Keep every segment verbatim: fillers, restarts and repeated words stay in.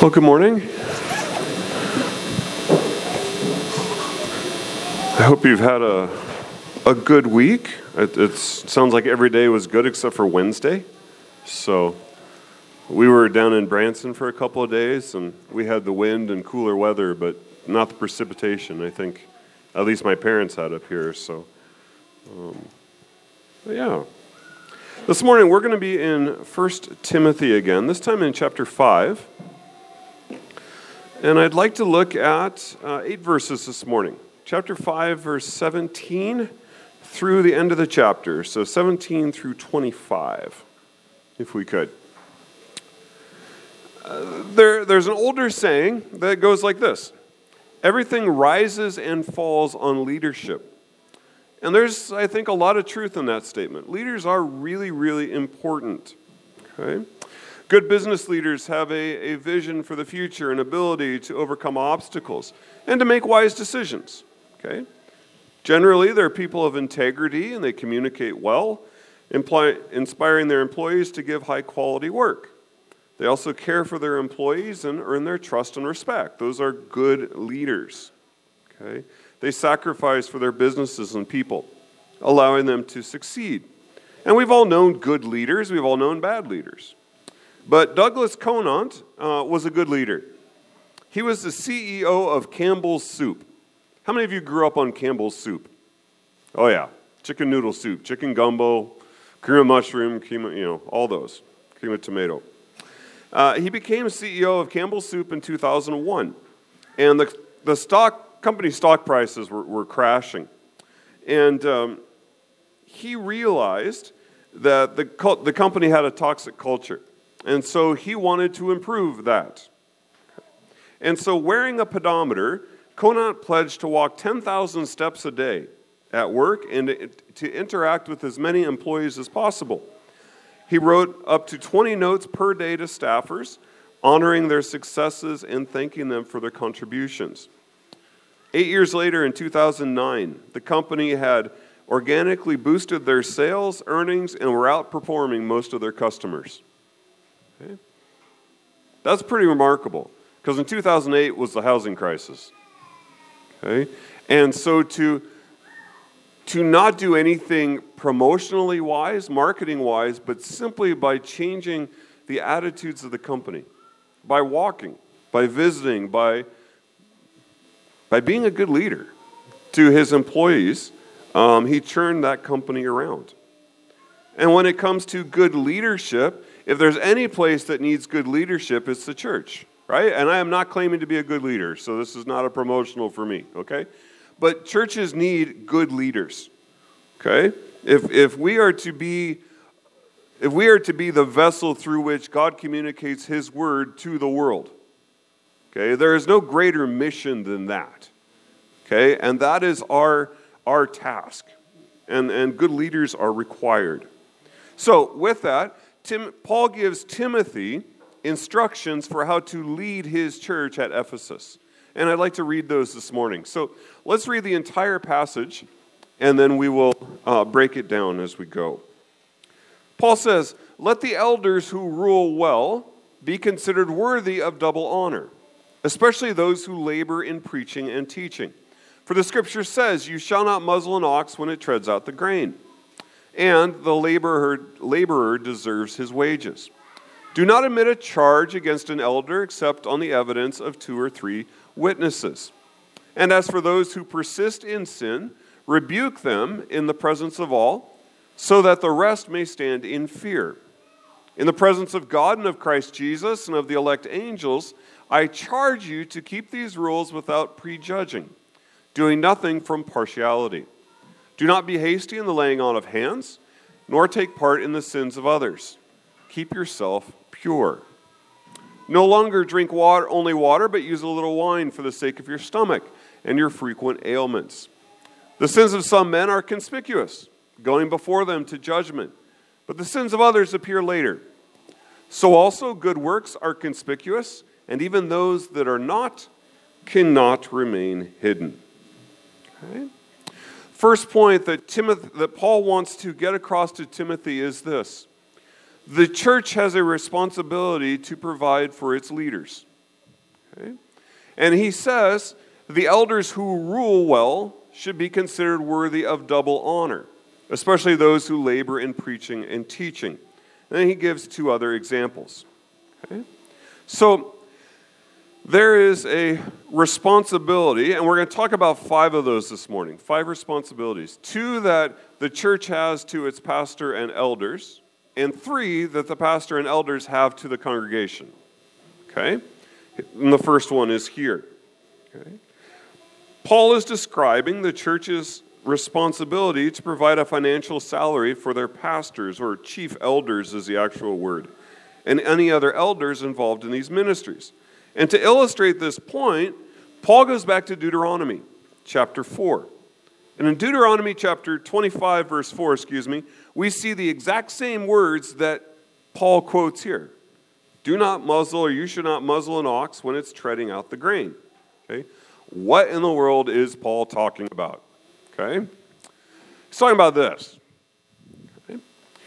Well, good morning. I hope you've had a a good week. It it's, sounds like every day was good except for Wednesday. So we were down in Branson for a couple of days, and we had the wind and cooler weather, but not the precipitation. I think at least my parents had up here. So, um, but yeah. This morning we're going to be in First Timothy again. This time in chapter five. And I'd like to look at uh, eight verses this morning. Chapter five, verse seventeen through the end of the chapter. So seventeen through twenty-five, if we could. Uh, there, there's an older saying that goes like this. Everything rises and falls on leadership. And there's, I think, a lot of truth in that statement. Leaders are really, really important. Okay? Good business leaders have a, a vision for the future and ability to overcome obstacles and to make wise decisions. Okay? Generally, they're people of integrity and they communicate well, imply, inspiring their employees to give high-quality work. They also care for their employees and earn their trust and respect. Those are good leaders. Okay? They sacrifice for their businesses and people, allowing them to succeed. And we've all known good leaders. We've all known bad leaders. But Douglas Conant uh, was a good leader. He was the C E O of Campbell's Soup. How many of you grew up on Campbell's Soup? Oh yeah, chicken noodle soup, chicken gumbo, cream of mushroom, cream of, you know, all those, cream of tomato. Uh, he became C E O of Campbell's Soup in two thousand one, and the the stock company stock prices were, were crashing, and um, he realized that the the company had a toxic culture. And so he wanted to improve that. And so wearing a pedometer, Conant pledged to walk ten thousand steps a day at work and to interact with as many employees as possible. He wrote up to twenty notes per day to staffers, honoring their successes and thanking them for their contributions. Eight years later, in two thousand nine, the company had organically boosted their sales, earnings, and were outperforming most of their customers. Okay. That's pretty remarkable, because in two thousand eight was the housing crisis. Okay, and so to to not do anything promotionally wise, marketing wise, but simply by changing the attitudes of the company, by walking, by visiting, by by being a good leader to his employees, um, he turned that company around. And when it comes to good leadership, if there's any place that needs good leadership, it's the church, right? And I am not claiming to be a good leader, so this is not a promotional for me, okay? But churches need good leaders, okay? If if we are to be if we are to be the vessel through which God communicates His word to the world, okay, there is no greater mission than that, okay? And that is our our task, and and good leaders are required. So with that, Tim, Paul gives Timothy instructions for how to lead his church at Ephesus. And I'd like to read those this morning. So let's read the entire passage, and then we will uh, break it down as we go. Paul says, "Let the elders who rule well be considered worthy of double honor, especially those who labor in preaching and teaching. For the scripture says, 'You shall not muzzle an ox when it treads out the grain.' And the laborer, laborer deserves his wages. Do not admit a charge against an elder except on the evidence of two or three witnesses. And as for those who persist in sin, rebuke them in the presence of all, so that the rest may stand in fear. In the presence of God and of Christ Jesus and of the elect angels, I charge you to keep these rules without prejudging, doing nothing from partiality. Do not be hasty in the laying on of hands, nor take part in the sins of others. Keep yourself pure. No longer drink water, only water, but use a little wine for the sake of your stomach and your frequent ailments. The sins of some men are conspicuous, going before them to judgment, but the sins of others appear later. So also good works are conspicuous, and even those that are not cannot remain hidden." Okay? First point that Timothy, that Paul wants to get across to Timothy is this. The church has a responsibility to provide for its leaders. Okay? And he says the elders who rule well should be considered worthy of double honor, especially those who labor in preaching and teaching. And then he gives two other examples. Okay? So there is a responsibility, and we're going to talk about five of those this morning. Five responsibilities. Two that the church has to its pastor and elders, and three that the pastor and elders have to the congregation. Okay? And the first one is here. Okay? Paul is describing the church's responsibility to provide a financial salary for their pastors, or chief elders is the actual word, and any other elders involved in these ministries. And to illustrate this point, Paul goes back to Deuteronomy chapter four. And in Deuteronomy chapter twenty-five, verse four, excuse me, we see the exact same words that Paul quotes here. Do not muzzle, or you should not muzzle an ox when it's treading out the grain. Okay? What in the world is Paul talking about? Okay? He's talking about this. Okay?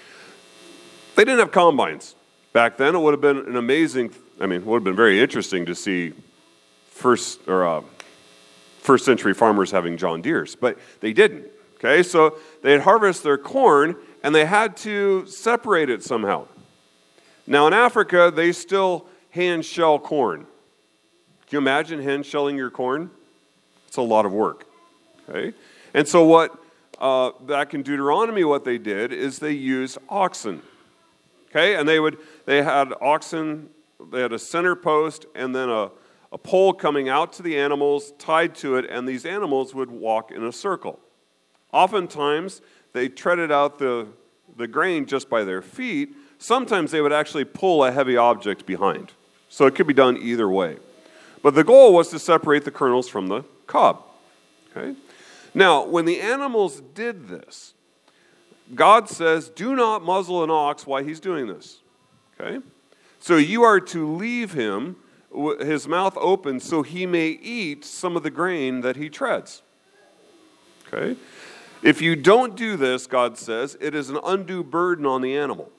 They didn't have combines back then. It would have been an amazing, I mean, it would have been very interesting to see first or uh, first century farmers having John Deeres, but they didn't. Okay? So they'd harvest their corn, and they had to separate it somehow. Now in Africa, they still hand shell corn. Can you imagine hand shelling your corn? It's a lot of work. Okay? And so what, uh, back in Deuteronomy, what they did is they used oxen. Okay? And they would, they had oxen, they had a center post, and then a, a pole coming out to the animals, tied to it, and these animals would walk in a circle. Oftentimes, they treaded out the, the grain just by their feet. Sometimes they would actually pull a heavy object behind. So it could be done either way. But the goal was to separate the kernels from the cob. Okay? Now, when the animals did this, God says, do not muzzle an ox while he's doing this. Okay? So you are to leave him, his mouth open, so he may eat some of the grain that he treads. Okay? If you don't do this, God says, it is an undue burden on the animal.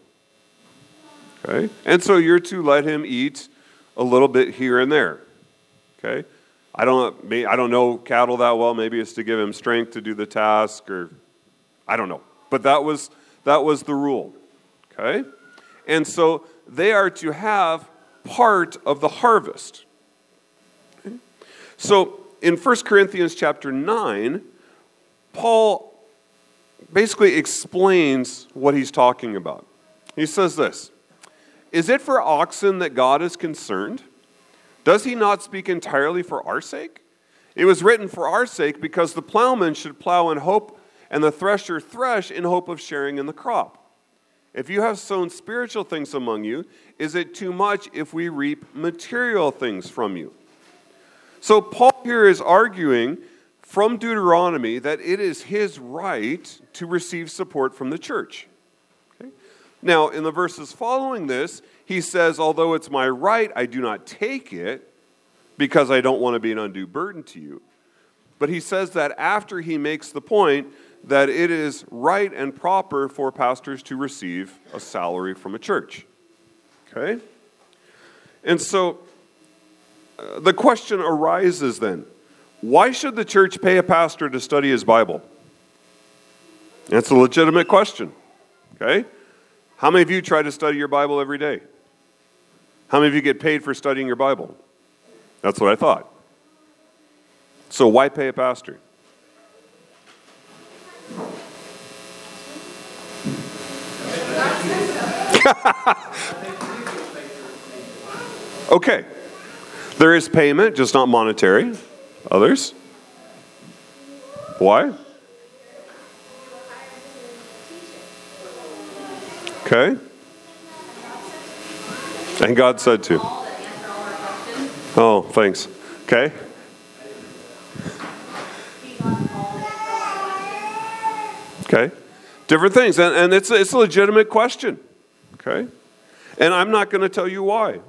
Okay? And so you're to let him eat a little bit here and there. Okay? I don't, I don't know cattle that well. Maybe it's to give him strength to do the task, or I don't know. But that was that was the rule. Okay? And so they are to have part of the harvest. Okay? So in First Corinthians chapter nine, Paul basically explains what he's talking about. He says this, is it for oxen that God is concerned? Does he not speak entirely for our sake? It was written for our sake because the plowman should plow in hope and the thresher thresh in hope of sharing in the crop. If you have sown spiritual things among you, is it too much if we reap material things from you? So Paul here is arguing from Deuteronomy that it is his right to receive support from the church. Okay? Now, in the verses following this, he says, although it's my right, I do not take it because I don't want to be an undue burden to you. But he says that after he makes the point that it is right and proper for pastors to receive a salary from a church. Okay? And so uh, the question arises then, why should the church pay a pastor to study his Bible? That's a legitimate question. Okay? How many of you try to study your Bible every day? How many of you get paid for studying your Bible? That's what I thought. So why pay a pastor? Okay. There is payment, just not monetary. Others? Why? Okay. And God said to. Oh, thanks. Okay. Okay. Different things. And, and it's, it's a legitimate question. Okay. And I'm not going to tell you why.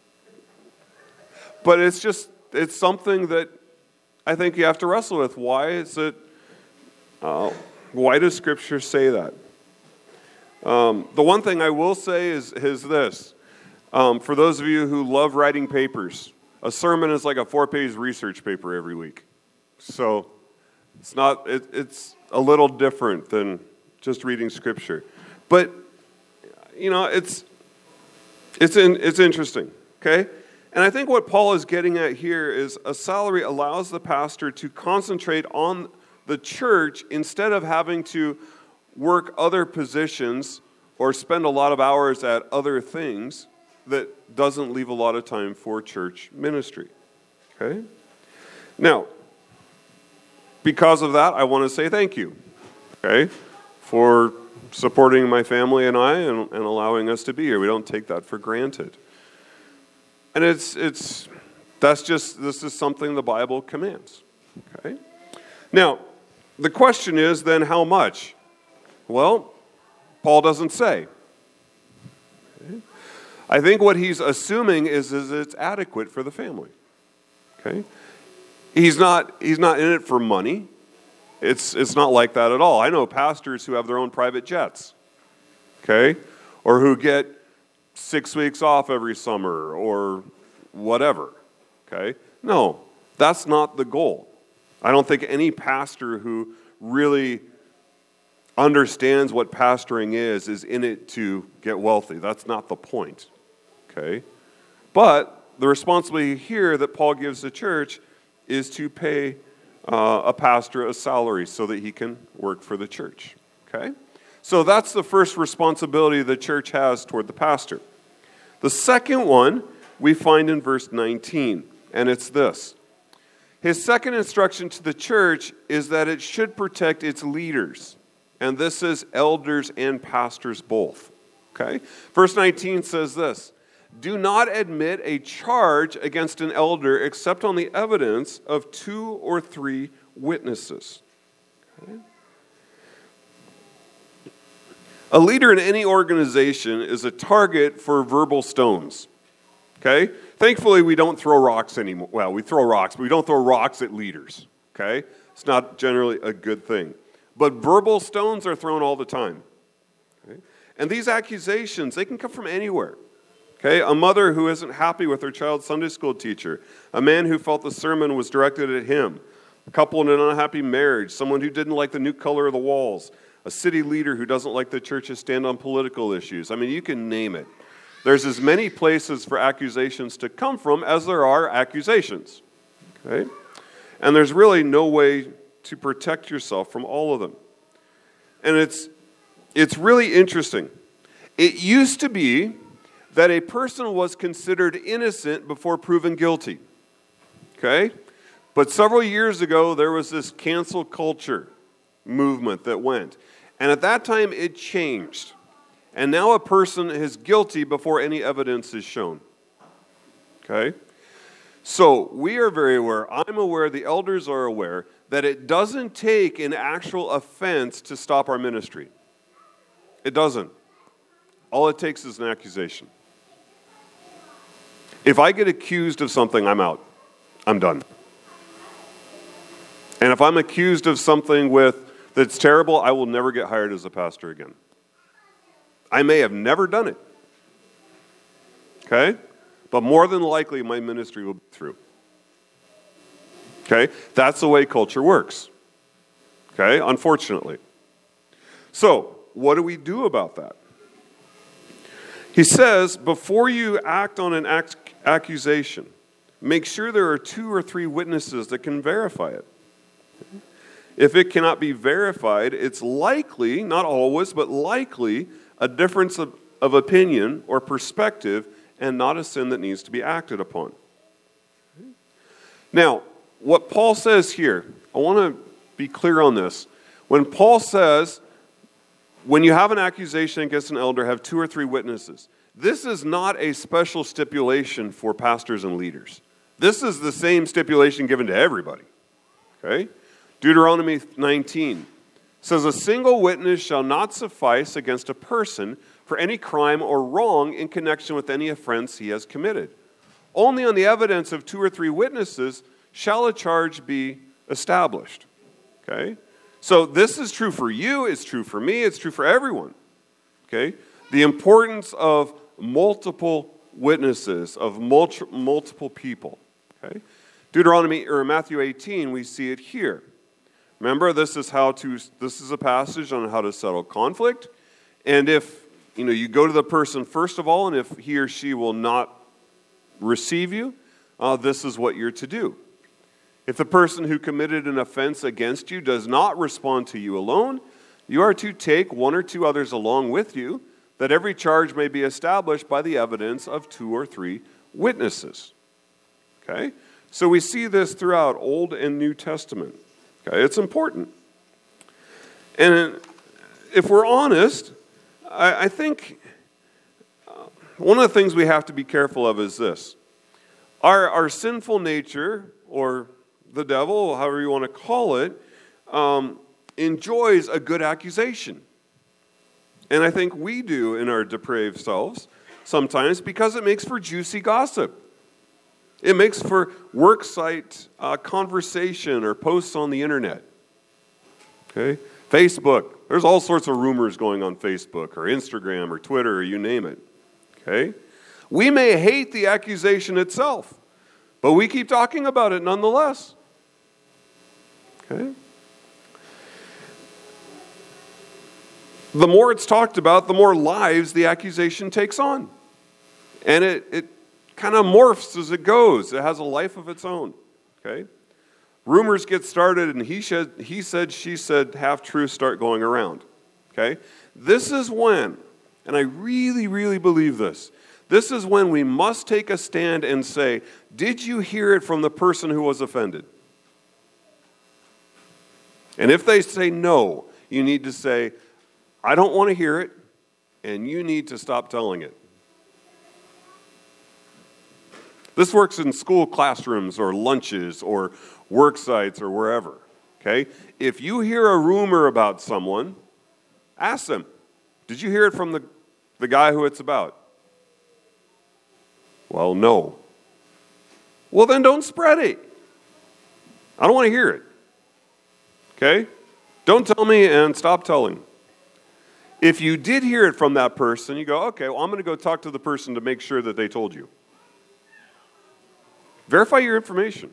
But it's just, it's something that I think you have to wrestle with. Why is it, uh, why does Scripture say that? Um, the one thing I will say is, is this. Um, for those of you who love writing papers, a sermon is like a four-page research paper every week. So it's not, it, it's a little different than just reading Scripture. But, you know, it's, it's, in, it's interesting, okay? And I think what Paul is getting at here is a salary allows the pastor to concentrate on the church instead of having to work other positions or spend a lot of hours at other things that doesn't leave a lot of time for church ministry. Okay? Now, because of that, I want to say thank you, okay, for supporting my family and I and, and allowing us to be here. We don't take that for granted. And it's, it's, that's just, this is something the Bible commands, okay? Now, the question is then how much? Well, Paul doesn't say. Okay? I think what he's assuming is, is it's adequate for the family, okay? He's not, he's not in it for money. It's, it's not like that at all. I know pastors who have their own private jets, okay? Or who get six weeks off every summer or whatever, okay? No, that's not the goal. I don't think any pastor who really understands what pastoring is is in it to get wealthy. That's not the point, okay? But the responsibility here that Paul gives the church is to pay uh, a pastor a salary so that he can work for the church, okay? So that's the first responsibility the church has toward the pastor. The second one we find in verse nineteen, and it's this. His second instruction to the church is that it should protect its leaders, and this is elders and pastors both, okay? Verse nineteen says this, do not admit a charge against an elder except on the evidence of two or three witnesses, okay? A leader in any organization is a target for verbal stones, okay? Thankfully, we don't throw rocks anymore. Well, we throw rocks, but we don't throw rocks at leaders, okay? It's not generally a good thing. But verbal stones are thrown all the time, okay? And these accusations, they can come from anywhere, okay? A mother who isn't happy with her child's Sunday school teacher, a man who felt the sermon was directed at him, a couple in an unhappy marriage, someone who didn't like the new color of the walls, a city leader who doesn't like the church's stand on political issues. I mean, you can name it. There's as many places for accusations to come from as there are accusations, okay? And there's really no way to protect yourself from all of them. And it's, it's really interesting. It used to be that a person was considered innocent before proven guilty, okay? But several years ago, there was this cancel culture movement that went. And at that time, it changed. And now a person is guilty before any evidence is shown. Okay? So we are very aware, I'm aware, the elders are aware, that it doesn't take an actual offense to stop our ministry. It doesn't. All it takes is an accusation. If I get accused of something, I'm out. I'm done. And if I'm accused of something with that's terrible, I will never get hired as a pastor again. I may have never done it. Okay? But more than likely, my ministry will be through. Okay? That's the way culture works. Okay? Unfortunately. So, what do we do about that? He says, before you act on an ac- accusation, make sure there are two or three witnesses that can verify it. If it cannot be verified, it's likely, not always, but likely, a difference of, of opinion or perspective and not a sin that needs to be acted upon. Now, what Paul says here, I want to be clear on this. When Paul says, when you have an accusation against an elder, have two or three witnesses, this is not a special stipulation for pastors and leaders. This is the same stipulation given to everybody. Okay? Deuteronomy nineteen says, a single witness shall not suffice against a person for any crime or wrong in connection with any offense he has committed. Only on the evidence of two or three witnesses shall a charge be established. Okay? So this is true for you, it's true for me, it's true for everyone. Okay? The importance of multiple witnesses, of multi- multiple people. Okay? Deuteronomy or Matthew eighteen, we see it here. Remember, this is how to this is a passage on how to settle conflict. And if you know you go to the person first of all, and if he or she will not receive you, uh, this is what you're to do. If the person who committed an offense against you does not respond to you alone, you are to take one or two others along with you, that every charge may be established by the evidence of two or three witnesses. Okay? So we see this throughout Old and New Testament. Okay? It's important. And if we're honest, I, I think uh, one of the things we have to be careful of is this. Our, our sinful nature, or the devil, however you want to call it, um, enjoys a good accusation. And I think we do in our depraved selves sometimes because it makes for juicy gossip. It makes for worksite uh, conversation or posts on the internet. Okay? Facebook. There's all sorts of rumors going on Facebook or Instagram or Twitter or you name it. Okay? We may hate the accusation itself, but we keep talking about it nonetheless. Okay? The more it's talked about, the more lives the accusation takes on. And it, it kind of morphs as it goes. It has a life of its own. Okay? Rumors get started, and he said, he said, she said, half-truths start going around. Okay? This is when, and I really, really believe this, this is when we must take a stand and say, did you hear it from the person who was offended? And if they say no, you need to say, I don't want to hear it, and you need to stop telling it. This works in school classrooms or lunches or work sites or wherever. Okay? If you hear a rumor about someone, ask them, did you hear it from the, the guy who it's about? Well, no. Well, then don't spread it. I don't want to hear it. Okay? Don't tell me and stop telling. If you did hear it from that person, you go, okay, well, I'm going to go talk to the person to make sure that they told you. Verify your information.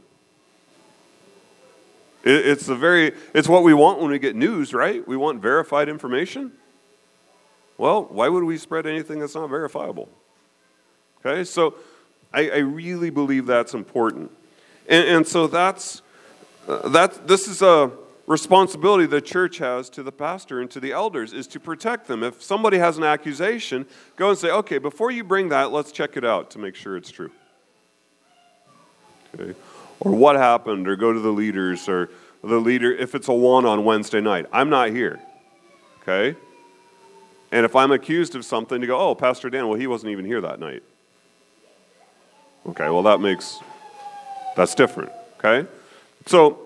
It, it's a very, it's what we want when we get news, right? We want verified information. Well, why would we spread anything that's not verifiable? Okay, so I, I really believe that's important. And, and so that's, uh, that, this is a responsibility the church has to the pastor and to the elders, is to protect them. If somebody has an accusation, go and say, okay, before you bring that, let's check it out to make sure it's true. Okay. Or what happened, or go to the leaders, or the leader, if it's a one on Wednesday night, I'm not here. Okay? And if I'm accused of something, to go, oh, Pastor Dan, well, he wasn't even here that night. Okay, well, that makes, that's different. Okay? So,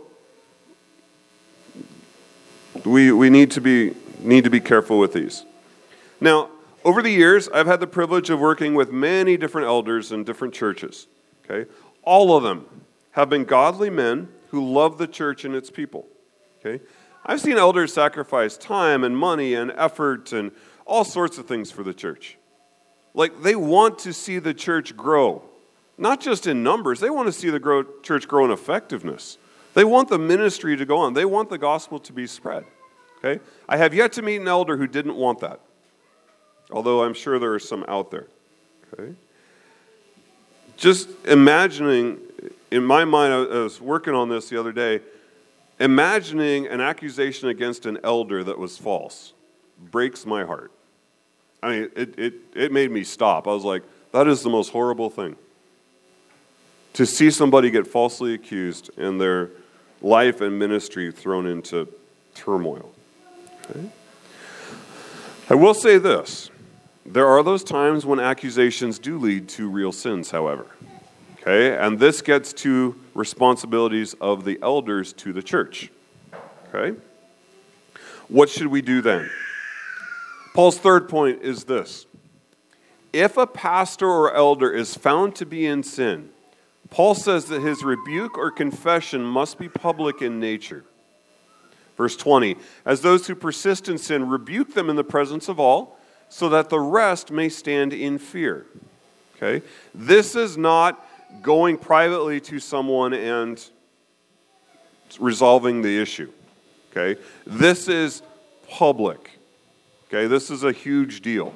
We we need to be need to be careful with these. Now, over the years, I've had the privilege of working with many different elders in different churches. Okay, all of them have been godly men who love the church and its people. Okay, I've seen elders sacrifice time and money and effort and all sorts of things for the church. Like, they want to see the church grow, not just in numbers. They want to see the grow, church grow in effectiveness. They want the ministry to go on. They want the gospel to be spread. Okay? I have yet to meet an elder who didn't want that, although I'm sure there are some out there. Okay? Just imagining, in my mind, I was working on this the other day, imagining an accusation against an elder that was false breaks my heart. I mean, it, it, it made me stop. I was like, that is the most horrible thing. To see somebody get falsely accused and their life and ministry thrown into turmoil. Okay? I will say this. There are those times when accusations do lead to real sins, however. Okay? And this gets to responsibilities of the elders to the church. Okay? What should we do then? Paul's third point is this. If a pastor or elder is found to be in sin, Paul says that his rebuke or confession must be public in nature. Verse twenty, as those who persist in sin, rebuke them in the presence of all, so that the rest may stand in fear. Okay? This is not going privately to someone and resolving the issue. Okay? This is public. Okay? This is a huge deal.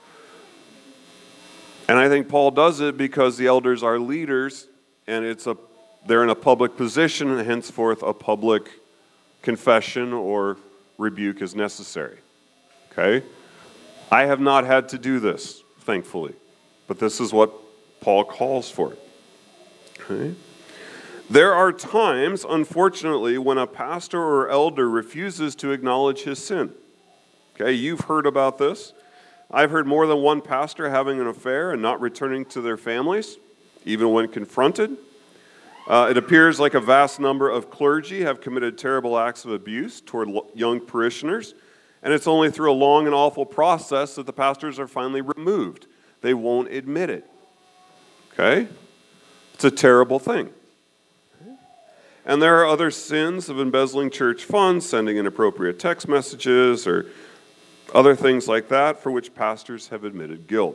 And I think Paul does it because the elders are leaders, and it's a they're in a public position, and henceforth a public confession or rebuke is necessary. Okay? I have not had to do this, thankfully, but this is what Paul calls for. Okay? There are times, unfortunately, when a pastor or elder refuses to acknowledge his sin. Okay, you've heard about this. I've heard more than one pastor having an affair and not returning to their families, even when confronted. Uh, it appears like a vast number of clergy have committed terrible acts of abuse toward young parishioners, and it's only through a long and awful process that the pastors are finally removed. They won't admit it. Okay? It's a terrible thing. And there are other sins of embezzling church funds, sending inappropriate text messages, or other things like that for which pastors have admitted guilt.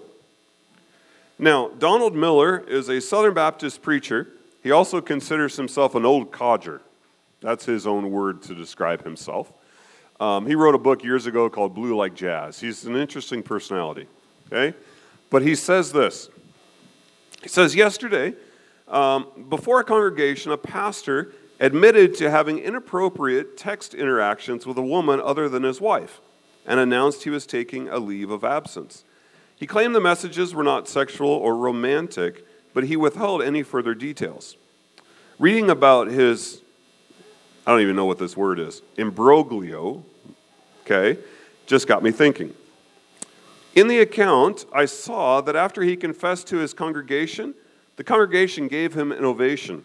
Now, Donald Miller is a Southern Baptist preacher. He also considers himself an old codger. That's his own word to describe himself. Um, he wrote a book years ago called Blue Like Jazz. He's an interesting personality. Okay? But he says this. He says, yesterday, um, before a congregation, a pastor admitted to having inappropriate text interactions with a woman other than his wife, and announced he was taking a leave of absence. He claimed the messages were not sexual or romantic, but he withheld any further details. Reading about his, I don't even know what this word is, imbroglio, okay, just got me thinking. In the account, I saw that after he confessed to his congregation, the congregation gave him an ovation.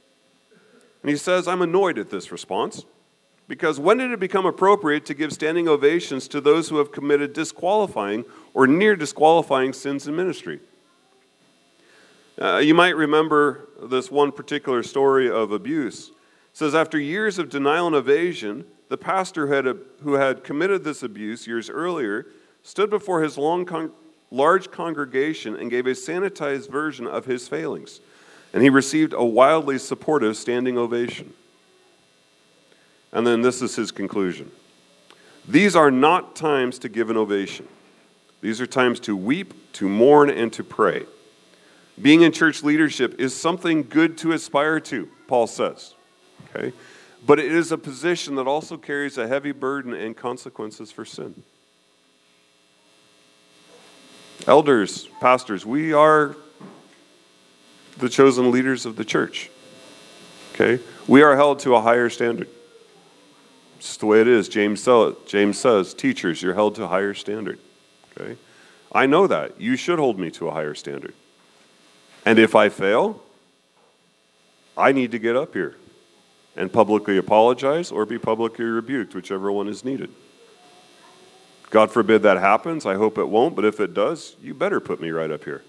And he says, I'm annoyed at this response. Because when did it become appropriate to give standing ovations to those who have committed disqualifying or near disqualifying sins in ministry? Uh, you might remember this one particular story of abuse. It says, after years of denial and evasion, the pastor had a, who had committed this abuse years earlier stood before his long con- large congregation and gave a sanitized version of his failings. And he received a wildly supportive standing ovation. And then this is his conclusion. These are not times to give an ovation. These are times to weep, to mourn, and to pray. Being in church leadership is something good to aspire to, Paul says. Okay? But it is a position that also carries a heavy burden and consequences for sin. Elders, pastors, we are the chosen leaders of the church. Okay? We are held to a higher standard. It's just the way it is. James says, James says, teachers, you're held to a higher standard. Okay? I know that. You should hold me to a higher standard. And if I fail, I need to get up here and publicly apologize or be publicly rebuked, whichever one is needed. God forbid that happens. I hope it won't, but if it does, you better put me right up here.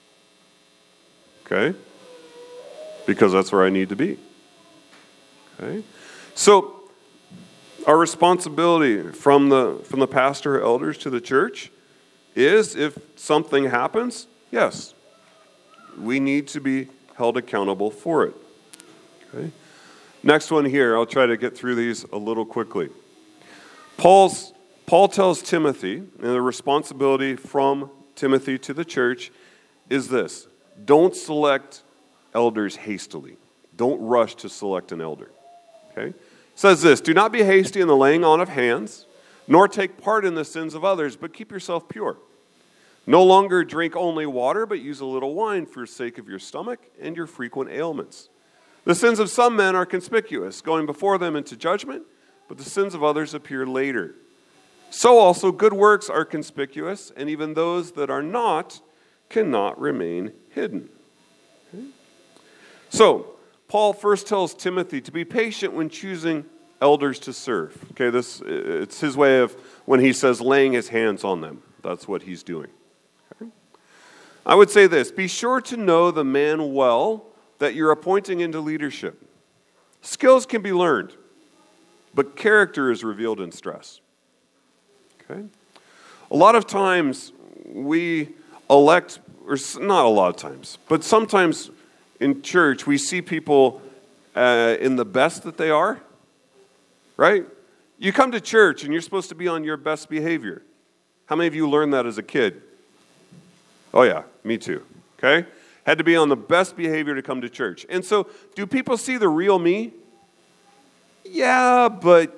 Okay? Because that's where I need to be. Okay? So, our responsibility from the from the pastor or elders to the church is, if something happens, yes, we need to be held accountable for it. Okay? Next one here, I'll try to get through these a little quickly. Paul's Paul tells Timothy, and the responsibility from Timothy to the church is this: don't select elders hastily. Don't rush to select an elder. Okay? Says this, do not be hasty in the laying on of hands, nor take part in the sins of others, but keep yourself pure. No longer drink only water, but use a little wine for the sake of your stomach and your frequent ailments. The sins of some men are conspicuous, going before them into judgment, but the sins of others appear later. So also good works are conspicuous, and even those that are not cannot remain hidden. Okay? So, Paul first tells Timothy to be patient when choosing elders to serve. Okay, this it's his way of, when he says laying his hands on them, that's what he's doing. Okay? I would say this, be sure to know the man well that you're appointing into leadership. Skills can be learned, but character is revealed in stress. Okay? A lot of times we elect, or not a lot of times, but sometimes in church, we see people uh, in the best that they are, right? You come to church and you're supposed to be on your best behavior. How many of you learned that as a kid? Oh yeah, me too, okay? Had to be on the best behavior to come to church. And so, do people see the real me? Yeah, but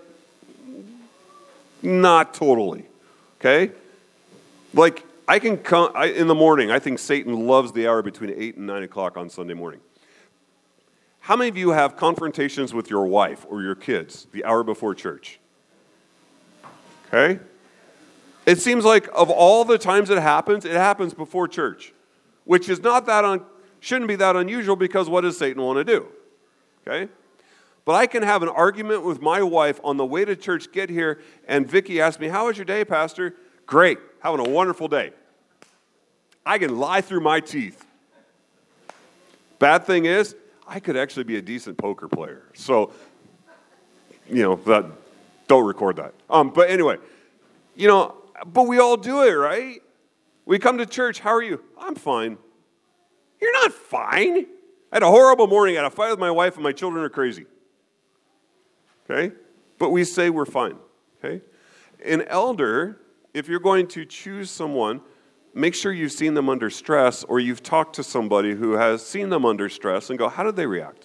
not totally, okay? Like, I can come, I, in the morning, I think Satan loves the hour between eight and nine o'clock on Sunday morning. How many of you have confrontations with your wife or your kids the hour before church? Okay? It seems like of all the times it happens, it happens before church, which is not that, un, shouldn't be that unusual because what does Satan want to do? Okay? But I can have an argument with my wife on the way to church, get here, and Vicki asks me, how was your day, Pastor? Great, having a wonderful day. I can lie through my teeth. Bad thing is, I could actually be a decent poker player. So, you know, that, don't record that. Um, but anyway, you know, but we all do it, right? We come to church, how are you? I'm fine. You're not fine. I had a horrible morning. I had a fight with my wife and my children are crazy. Okay? But we say we're fine. Okay? An elder, if you're going to choose someone, make sure you've seen them under stress or you've talked to somebody who has seen them under stress and go, how did they react?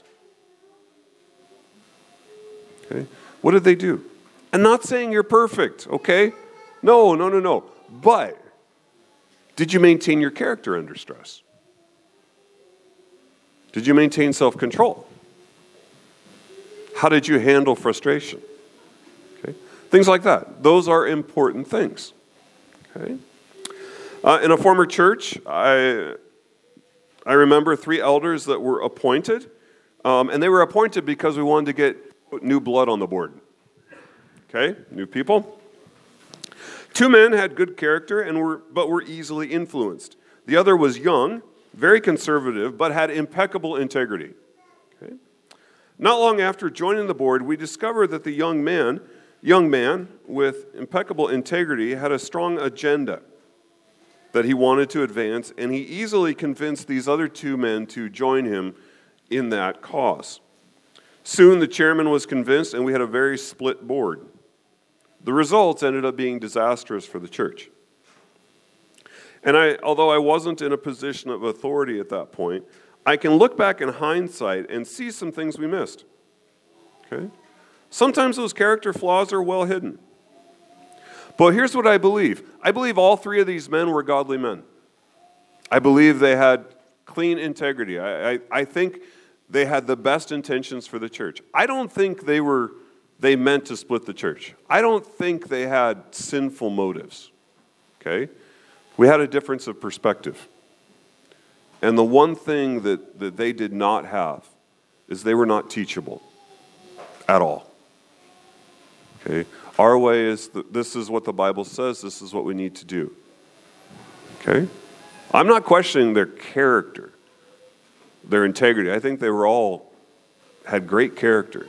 Okay? What did they do? I'm not saying you're perfect, okay? No, no, no, no. But did you maintain your character under stress? Did you maintain self-control? How did you handle frustration? Okay? Things like that. Those are important things. Okay? Uh, in a former church, I, I remember three elders that were appointed, um, and they were appointed because we wanted to get new blood on the board. Okay? New people. Two men had good character, and were but were easily influenced. The other was young, very conservative, but had impeccable integrity. Okay? Not long after joining the board, we discovered that the young man, young man with impeccable integrity had a strong agenda that he wanted to advance, and he easily convinced these other two men to join him in that cause. Soon the chairman was convinced, and we had a very split board. The results ended up being disastrous for the church. And I, although I wasn't in a position of authority at that point, I can look back in hindsight and see some things we missed. Okay? Sometimes those character flaws are well hidden. But here's what I believe. I believe all three of these men were godly men. I believe they had clean integrity. I, I, I think they had the best intentions for the church. I don't think they were they meant to split the church. I don't think they had sinful motives. Okay? We had a difference of perspective. And the one thing that, that they did not have is they were not teachable at all. Okay? Our way is, the, this is what the Bible says, this is what we need to do. Okay? I'm not questioning their character, their integrity. I think they were all, had great character.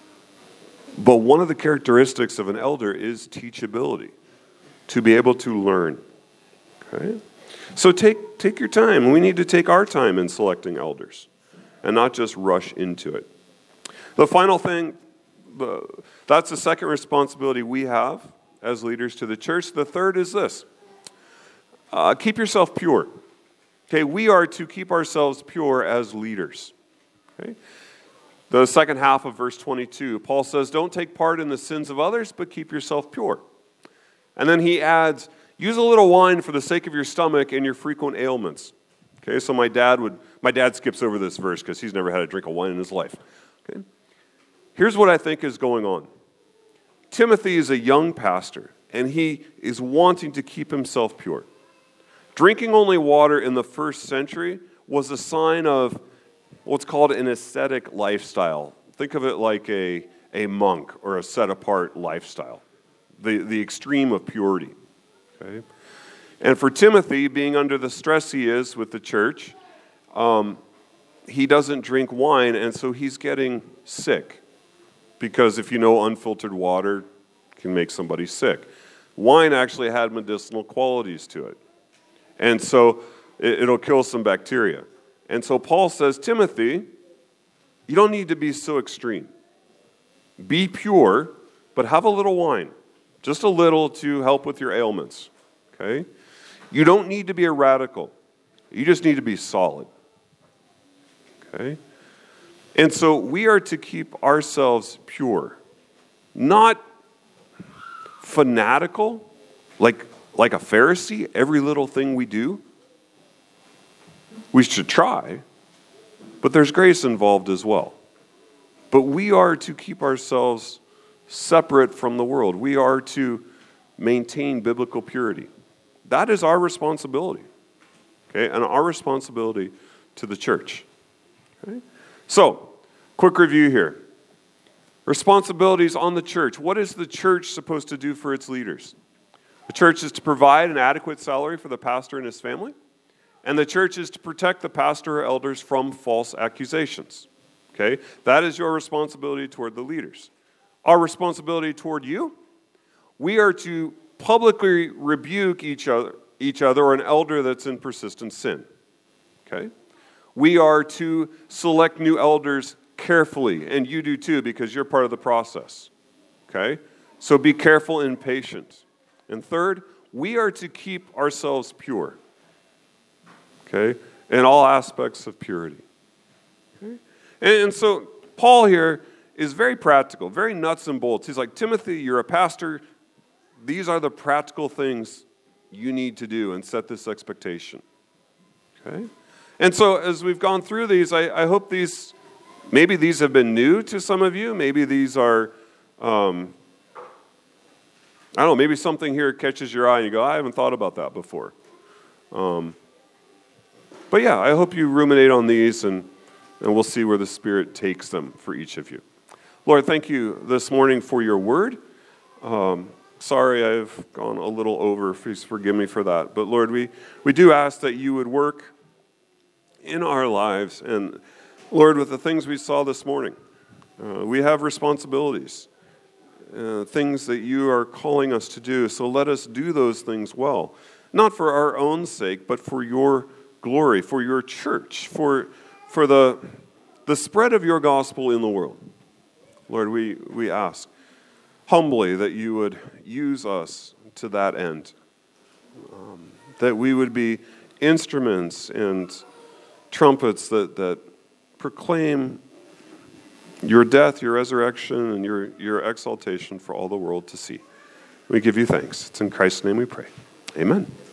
But one of the characteristics of an elder is teachability, to be able to learn. Okay? So take, take your time. We need to take our time in selecting elders and not just rush into it. The final thing, the, that's the second responsibility we have as leaders to the church. The third is this. Uh, keep yourself pure. Okay, we are to keep ourselves pure as leaders. Okay? The second half of verse twenty-two, Paul says, don't take part in the sins of others, but keep yourself pure. And then he adds, use a little wine for the sake of your stomach and your frequent ailments. Okay, so my dad would, my dad skips over this verse because he's never had a drink of wine in his life. Okay, here's what I think is going on. Timothy is a young pastor, and he is wanting to keep himself pure. Drinking only water in the first century was a sign of what's called an ascetic lifestyle. Think of it like a, a monk or a set-apart lifestyle, the, the extreme of purity. Okay? And for Timothy, being under the stress he is with the church, um, he doesn't drink wine, and so he's getting sick. Because if you know, unfiltered water can make somebody sick. Wine actually had medicinal qualities to it. And so it, it'll kill some bacteria. And so Paul says, Timothy, you don't need to be so extreme. Be pure, but have a little wine, just a little to help with your ailments, okay? You don't need to be a radical. You just need to be solid, okay? And so we are to keep ourselves pure, not fanatical, like, like a Pharisee, every little thing we do. We should try, but there's grace involved as well. But we are to keep ourselves separate from the world. We are to maintain biblical purity. That is our responsibility, okay, and our responsibility to the church. Okay? So, quick review here. Responsibilities on the church. What is the church supposed to do for its leaders? The church is to provide an adequate salary for the pastor and his family, and the church is to protect the pastor or elders from false accusations. Okay? That is your responsibility toward the leaders. Our responsibility toward you, we are to publicly rebuke each other, each other or an elder that's in persistent sin. Okay? We are to select new elders carefully, and you do too because you're part of the process. Okay? So be careful and patient. And third, we are to keep ourselves pure. Okay? In all aspects of purity. Okay? And, and so Paul here is very practical, very nuts and bolts. He's like, Timothy, you're a pastor. These are the practical things you need to do and set this expectation. Okay? And so as we've gone through these, I, I hope these, maybe these have been new to some of you. Maybe these are, um, I don't know, maybe something here catches your eye and you go, I haven't thought about that before. Um, but yeah, I hope you ruminate on these and, and we'll see where the Spirit takes them for each of you. Lord, thank you this morning for your word. Um, sorry I've gone a little over. Please forgive me for that. But Lord, we, we do ask that you would work in our lives. And Lord, with the things we saw this morning, uh, we have responsibilities, uh, things that you are calling us to do. So let us do those things well, not for our own sake, but for your glory, for your church, for for the the spread of your gospel in the world. Lord, we, we ask humbly that you would use us to that end, um, that we would be instruments and trumpets that, that proclaim your death, your resurrection, and your, your exaltation for all the world to see. We give you thanks. It's in Christ's name we pray. Amen.